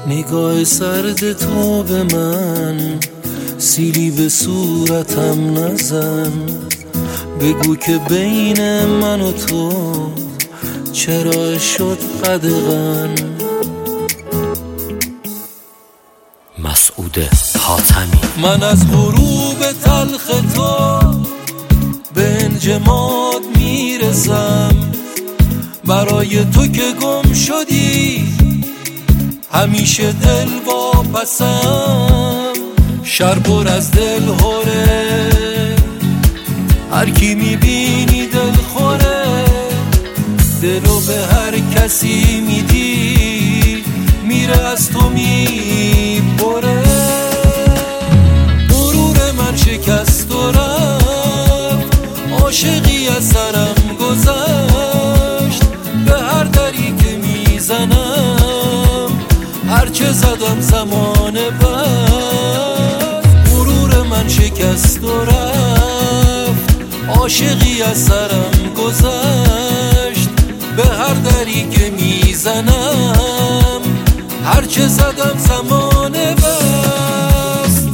نگاه سرد تو به من، سیلی به صورتم نزن. بگو که بین من و تو چرا شد قدغن. مسعود حاتمی. من از غروب تلخ تو به انجماد میرسم، برای تو که گم شدی همیشه دل واپسم. شهر پر از دل هوره، هر کی میبینی دل خوره. دلو به هر کسی میدی میره از تو میبره. غرور من شکست و رفت، عاشقی از سرم گذشت. به هر دری که میزنم هرچه زدم زمان بس. غرور من شکست و رفت، عاشقی از سرم گذشت. به هر دری که میزنم هرچه زدم زمان بس.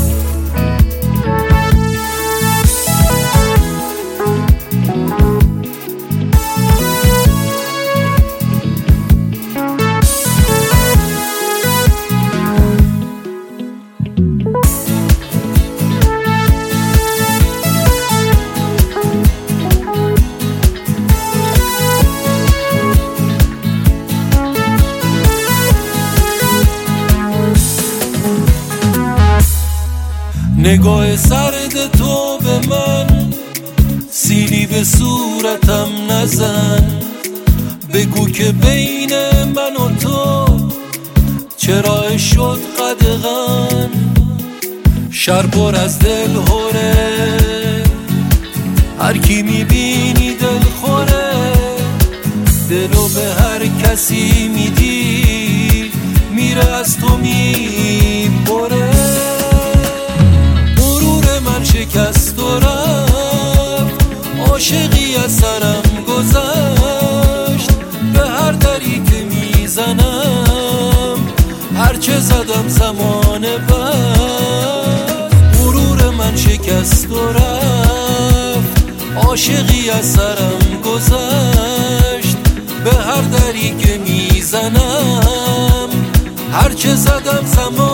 نگاه سرد تو به من، سیلی به صورتم نزن. بگو که بین من و تو چرا شد قدغن. شهر پر از دل هوره، هر کی میبینی دل خوره. دلو به هر کسی میدی میره از تو میبره. شکست و رفت، عاشقی از سرم گذشت. به هر دری که میزنم هرچه زدم زمان بس. غرور من شکست و رفت، عاشقی از سرم گذشت. به هر دری که میزنم هرچه زدم زمان